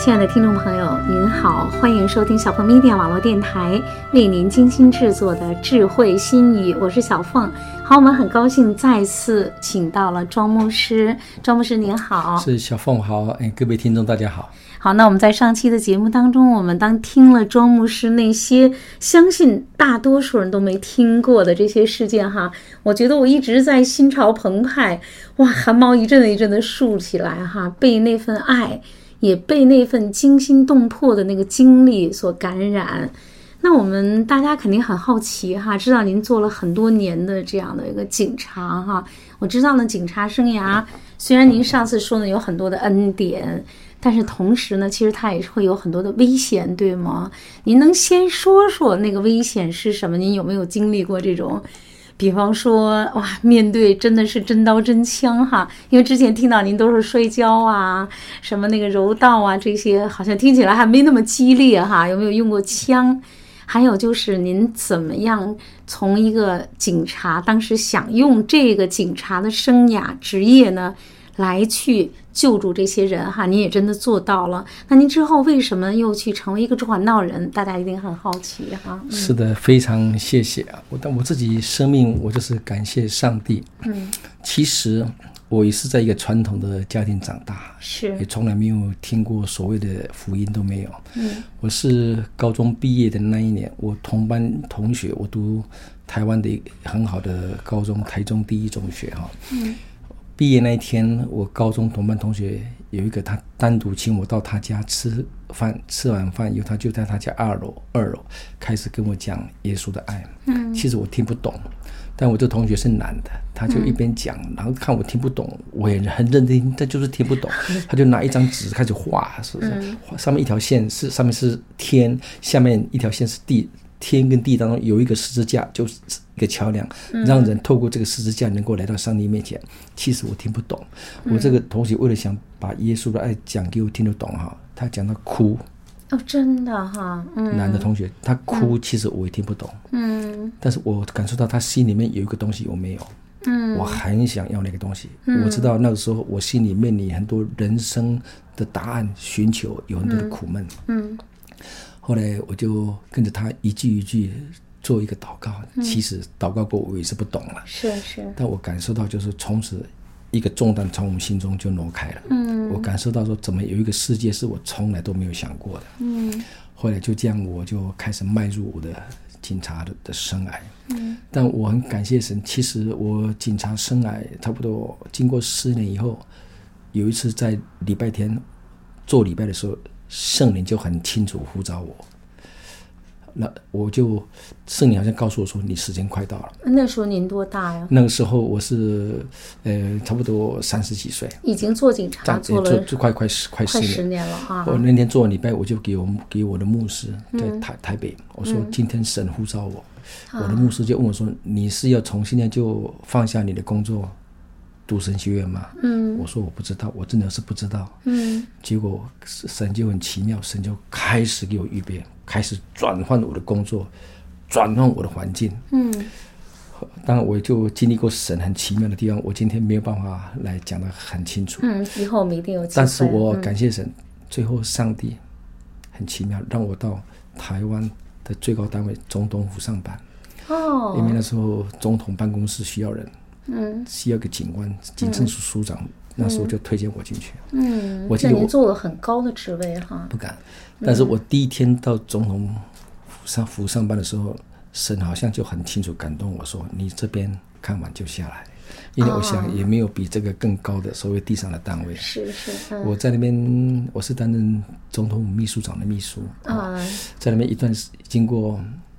亲爱的听众朋友您好，欢迎收听小凤 Media 网络电台为您精心制作的智慧心语，我是小凤。好，我们很高兴再次请到了庄牧师。庄牧师您好。 是小凤好，各位听众大家好。 好，那我们在上期的节目当中，我们当听了庄牧师那些相信大多数人都没听过的这些事件哈，我觉得我一直在心潮澎湃，哇，汗毛一阵一阵的竖起来哈，被那份爱也被那份惊心动魄的那个经历所感染。那我们大家肯定很好奇哈，知道您做了很多年的这样的一个警察哈，我知道呢，警察生涯虽然您上次说呢有很多的恩典，但是同时呢，其实它也会有很多的危险，对吗？您能先说说那个危险是什么？您有没有经历过这种？比方说，哇，面对真的是真刀真枪哈，因为之前听到您都是摔跤啊，什么那个柔道啊，这些好像听起来还没那么激烈哈。有没有用过枪？还有就是您怎么样从一个警察，当时想用这个警察的生涯职业呢，来去救助这些人哈，您也真的做到了。那您之后为什么又去成为一个传道人？大家一定很好奇哈。 是的，非常谢谢啊！我自己生命，我就是感谢上帝。其实我也是在一个传统的家庭长大，是也从来没有听过所谓的福音都没有。我是高中毕业的那一年，我同班同学，我读台湾的很好的高中，台中第一中学哈。毕业那一天，我高中同班同学有一个，他单独请我到他家吃饭，吃完饭以后，他就在他家二楼开始跟我讲耶稣的爱。其实我听不懂，但我这同学是男的，他就一边讲，然后看我听不懂，我也很认真，但就是听不懂。他就拿一张纸开始画，上面一条线是上面是天，下面一条线是地。天跟地当中有一个十字架，就是一个桥梁，让人透过这个十字架能够来到上帝面前。其实我听不懂，我这个同学为了想把耶稣的爱讲给我听得懂哈，他讲到哭。 哦，真的哈。 男的同学他哭，其实我也听不懂。但是我感受到他心里面有一个东西我没有。我很想要那个东西。我知道那个时候我心里面很多人生的答案，寻求有很多的苦闷。后来我就跟着他一句一句做一个祷告。其实祷告过我也是不懂了，是，但我感受到就是从此一个重担从我们心中就挪开了。我感受到说怎么有一个世界是我从来都没有想过的。后来就这样我就开始迈入我的警察的生涯。但我很感谢神，其实我警察生涯差不多经过10年以后，有一次在礼拜天做礼拜的时候，圣灵就很清楚呼召我，那我就圣灵好像告诉我说你时间快到了。 那时候您多大呀？ 那个时候我是差不多30几岁， 已经做警察做了快10 年了啊。 我那天做礼拜，我就给我的牧师在台北，我说今天神呼召我。我的牧师就问我说你是要从现在就放下你的工作读神学院吗？我说我不知道，我真的是不知道。结果神就很奇妙，神就开始给我预备，开始转换我的工作，转换我的环境。当然我就经历过神很奇妙的地方，我今天没有办法来讲得很清楚。以后我们一定有机会。但是我感谢神，最后上帝很奇妙，让我到台湾的最高单位总统府上班。因为那时候总统办公室需要人。需要个警官，警政署署长，那时候就推荐我进去。我记得您做了很高的职位哈。 不敢，但是我第一天到总统府上班的时候，神好像就很清楚感动我说，你这边看完就下来，因为我想也没有比这个更高的所谓地上的单位。是。我在那边我是担任总统府秘书长的秘书。在那边经过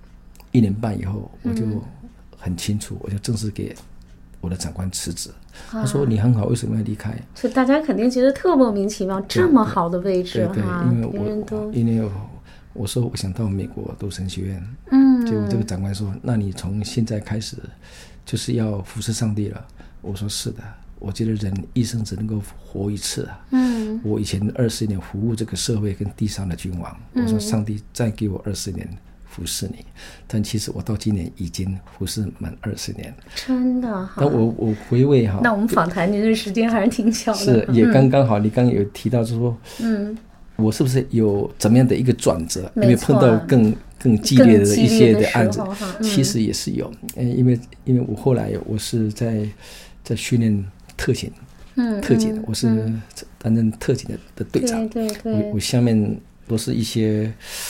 1年半以后，我就很清楚，我就正式给我的长官辞职。他说你很好，为什么要离开？ 所以大家肯定觉得特莫名其妙，这么好的位置哈。 因为我说我想到美国读神学院。结果这个长官说那你从现在开始就是要服侍上帝了。我说是的，我觉得人一生只能够活一次。我以前20年服务这个社会跟地上的君王。我说上帝再给我20年服侍你，但其实我到今年已经服侍满20年， 真的。 但我回味哈， 那我们访谈您的时间还是挺小的， 是也刚刚好。你刚刚有提到就是说， 我是不是有怎么样的一个转折？因为碰到更激烈的一些的案子，其实也是有。因为我后来我是在训练特警，我是担任特警的队长。对，我下面都是一些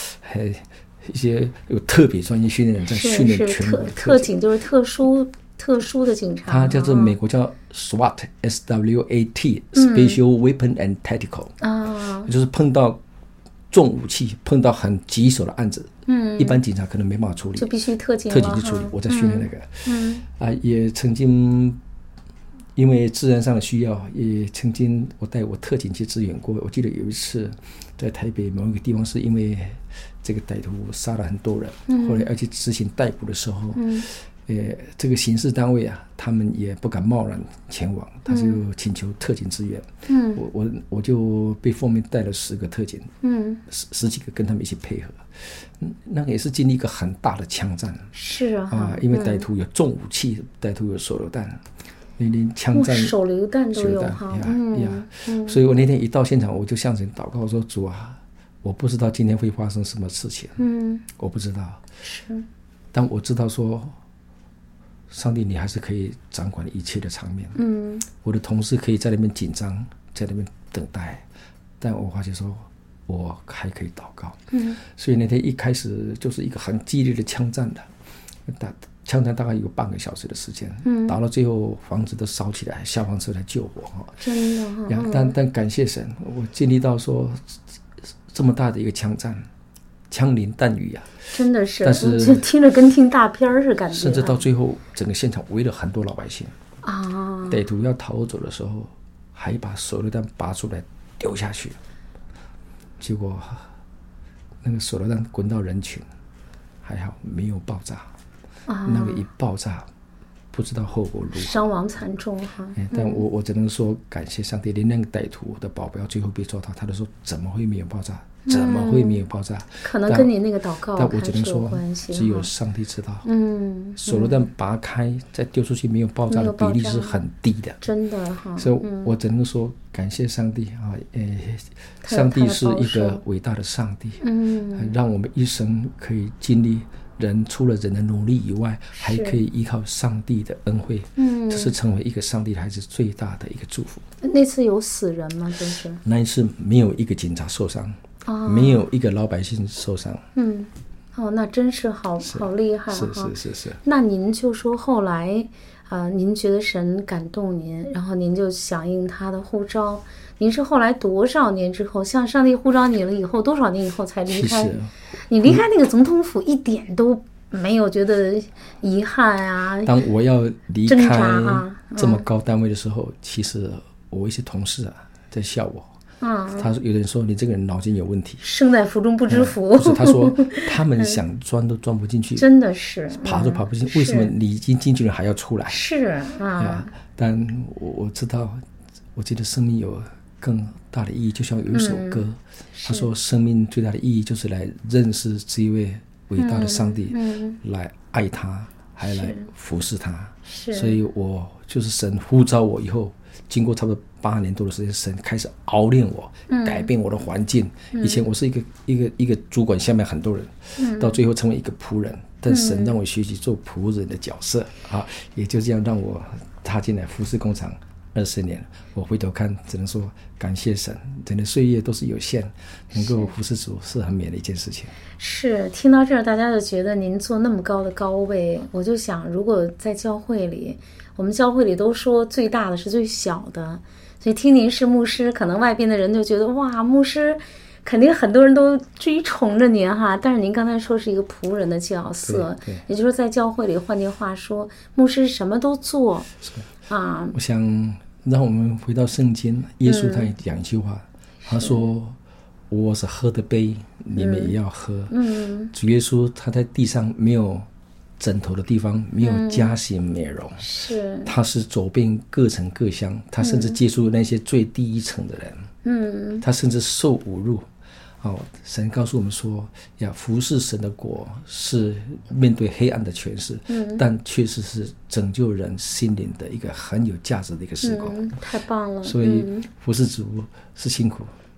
有特别专业训练人在训练全部特警，就是特殊的警察。 它叫做美国叫 SWAT， Special Weapon and Tactical， 就是碰到重武器，碰到很棘手的案子，一般警察可能没办法处理， 就必须特警去处理。我在训练那个，也曾经因为治安上的需要，也曾经我带我特警去支援过。我记得有一次在台北某一个地方，是因为这个歹徒杀了很多人，后来要去执行逮捕的时候，这个刑事单位啊，他们也不敢贸然前往，他就请求特警支援。我就被后面带了10个特警，十几个跟他们一起配合。那个也是经历一个很大的枪战。 是啊， 因为歹徒有重武器，歹徒有手榴弹，连枪战、 手榴弹都有所以我那天一到现场，我就向神祷告说：“主啊，我不知道今天会发生什么事情，我不知道，但我知道说。”上帝，你还是可以掌管一切的场面。我的同事可以在那边紧张，在那边等待，但我发现说，我还可以祷告。所以那天一开始就是一个很激烈的枪战的，枪战大概有半个小时的时间，打到最后房子都烧起来，消防车来救我。 真的但感谢神，我经历到说这么大的一个枪战。枪林弹雨啊， 真的是，但是听着跟听大片似的感觉。 甚至到最后，整个现场围了很多老百姓歹徒要逃走的时候，还把手榴弹拔出来丢下去，结果那个手榴弹滚到人群，还好没有爆炸。那个一爆炸，不知道后果如何， 伤亡惨重但我只能说感谢上帝，连那个歹徒的保镖最后被抓到，他都说怎么会没有爆炸？怎么会没有爆炸？ 可能跟你那个祷告但我只能说只有上帝知道。手榴弹拔开再丢出去没有爆炸的比例是很低的， 真的所以我只能说感谢上帝上帝是一个伟大的上帝，让我们一生可以经历人除了人的努力以外，还可以依靠上帝的恩惠，这是成为一个上帝的孩子最大的一个祝福。 那次有死人吗？就是那一次没有一个警察受伤，没有一个老百姓受伤。 那真是好厉害。 是。 那您就说后来您觉得神感动您，然后您就响应他的呼召。您是后来多少年之后，像上帝呼召你了以后，多少年以后才离开？你离开那个总统府一点都没有觉得遗憾啊？ 当我要离开这么高单位的时候，其实我一些同事在笑我。他说有人说你这个人脑筋有问题， 生在福中不知福。 不是，他说他们想钻都钻不进去， 真的是爬都爬不进去，为什么你已经进去了还要出来？ 是但我知道，我觉得生命有更大的意义，就像有一首歌，他说生命最大的意义就是来认识这一位伟大的上帝，来爱他，还来服侍他。所以我就是神呼召我以后，经过差不多8年多的时间，神开始熬练我，改变我的环境。以前我是一个主管，下面很多人，到最后成为一个仆人。但神让我学习做仆人的角色也就这样让我踏进来服侍工厂20年。我回头看，只能说感谢神，整个岁月都是有限，能够服侍主是很美的一件事情。 是，听到这儿，大家就觉得您做那么高的高位，我就想，如果在教会里，我们教会里都说最大的是最小的，所以听您是牧师，可能外边的人就觉得哇，牧师肯定很多人都追崇着您但是您刚才说是一个仆人的角色，也就是在教会里，换句话说，牧师什么都做我想让我们回到圣经，耶稣他也讲一句话，他说我是喝的杯，你们也要喝。主耶稣他在地上没有枕头的地方，没有家型美容，他是走遍各城各乡，他甚至接触那些最低一层的人，他甚至受侮辱。神告诉我们说，服侍神的国是面对黑暗的权势，但确实是拯救人心灵的一个很有价值的一个事工。 太棒了！ 所以服侍主是辛苦，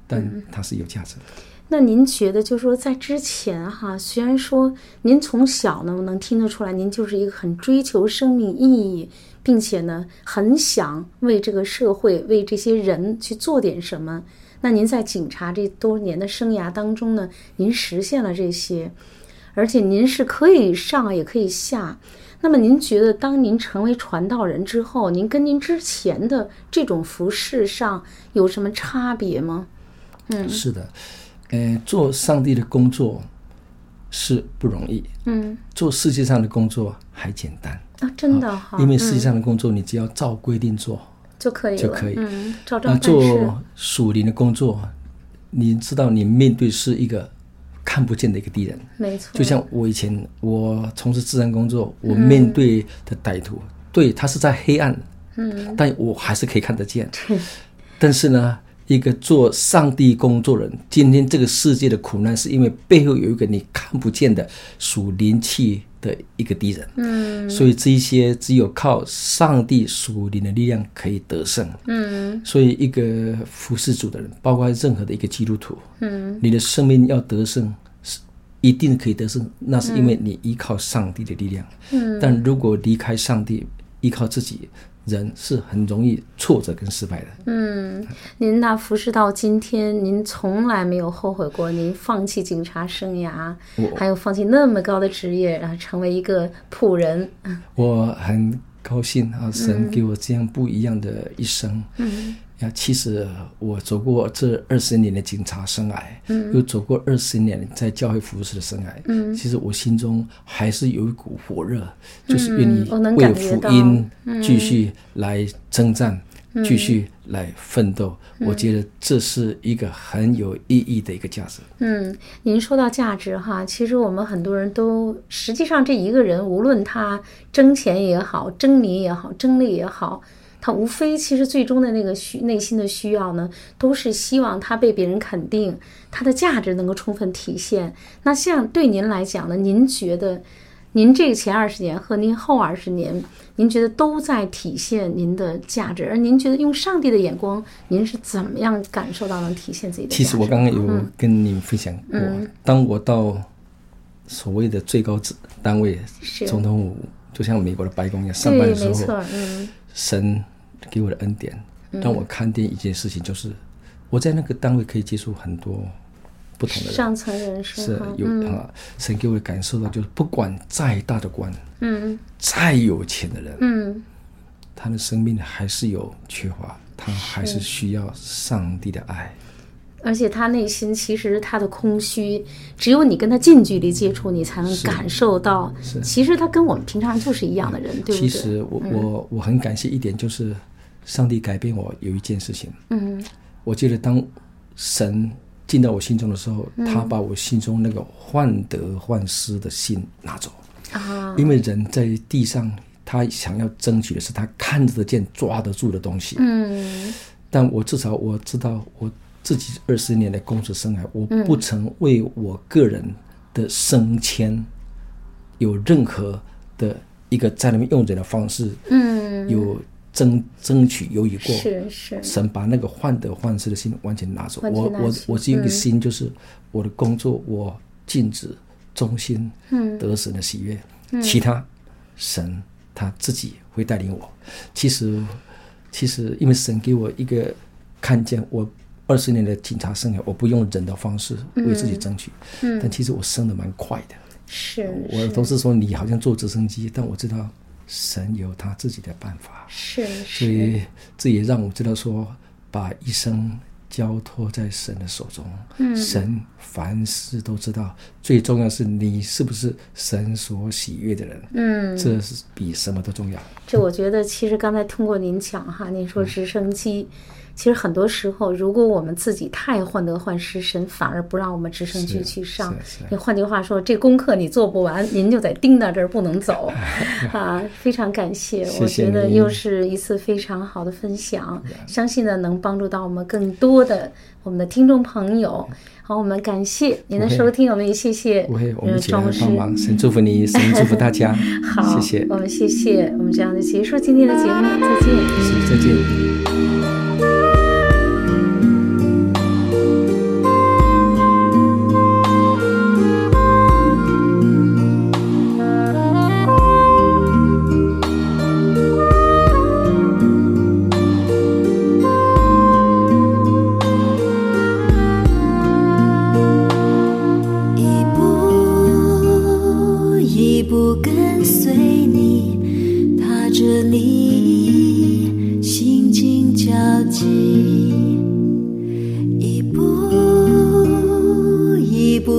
但它是有价值的。 那您觉得就是说在之前虽然说您从小呢能听得出来您就是一个很追求生命意义，并且呢很想为这个社会为这些人去做点什么，那您在警察这多年的生涯当中呢，您实现了这些，而且您是可以上也可以下。那么您觉得当您成为传道人之后，您跟您之前的这种服事上有什么差别吗？ 是的，做上帝的工作是不容易，做世界上的工作还简单啊，真的因为世界上的工作你只要照规定做就可以了，照办事。 做属灵的工作，你知道你面对是一个看不见的一个敌人， 没错。 就像我以前我从事治安工作，我面对的歹徒，对他是在黑暗，但我还是可以看得见。但是呢，一个做上帝工作人，今天这个世界的苦难是因为背后有一个你看不见的属灵气的一个敌人，所以这一些只有靠上帝属灵的力量可以得胜。所以一个服侍主的人，包括任何的一个基督徒，你的生命要得胜，一定可以得胜，那是因为你依靠上帝的力量。但如果离开上帝，依靠自己，人是很容易挫折跟失败的。 您那服侍到今天，您从来没有后悔过您放弃警察生涯，还有放弃那么高的职业，然后成为一个仆人。 我很高兴神给我这样不一样的一生。其实我走过这20年的警察生涯，又走过20年在教会服侍的生涯，其实我心中还是有一股火热，就是愿意为福音继续来征战，继续来奋斗。我觉得这是一个很有意义的一个价值。 您说到价值其实我们很多人都实际上这一个人，无论他争钱也好，争名也好，争利也好，他无非其实最终的那个内心的需要呢，都是希望他被别人肯定，他的价值能够充分体现。那像对您来讲呢，您觉得您这个前20年和您后20年，您觉得都在体现您的价值，而您觉得用上帝的眼光，您是怎么样感受到能体现自己的价值？ 其实我刚刚有跟你们分享过，当我到所谓的最高单位总统府，就像美国的白宫一样上班的时候，神给我的恩典让我看见一件事情，就是我在那个单位可以接触很多不同的人， 上层人士是神给我的感受到，就是不管再大的官，再有钱的人，他的生命还是有缺乏，他还是需要上帝的爱。 而且他内心其实他的空虚，只有你跟他近距离接触，你才能感受到。其实他跟我们平常就是一样的人，对不对？ 其实我很感谢一点，就是上帝改变我有一件事情。我记得当神进到我心中的时候，他把我心中那个患得患失的心拿走。因为人在地上，他想要争取的是他看得见、抓得住的东西。但我至少我知道我自己20年的工作生涯，我不曾为我个人的升迁有任何的一个在那边用人的方式，有争取犹豫过。 是神把那个患得患失的心完全拿走。我只有一个心，就是我的工作我尽职忠心，得神的喜悦，其他神他自己会带领我。其实因为神给我一个看见，我20年的警察生涯，我不用人的方式为自己争取，但其实我升得蛮快的。我都是说你好像坐直升机，但我知道神有他自己的办法。所以这也让我知道说，把一生交托在神的手中，神凡事都知道，最重要是你是不是神所喜悦的人，这是比什么都重要。 这我觉得其实刚才通过您讲您说直升机，其实很多时候如果我们自己太患得患失，神反而不让我们直升机去上。换句话说，这功课你做不完，您就得盯到这儿不能走。非常感谢，我觉得又是一次非常好的分享，相信呢能帮助到我们更多的我们的听众朋友。好，我们感谢您的收听，我们也谢谢我们一起来帮忙。神祝福你，神祝福大家。 好，谢谢，我们谢谢，我们这样就结束今天的节目，再见。 再见。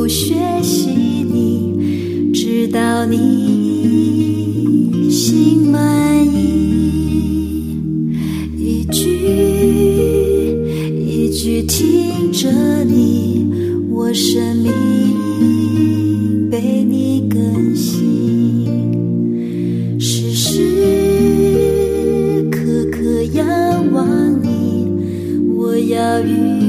学习你，直到你心满意，一句一句听着你，我生命被你更新，时时刻刻仰望你，我要与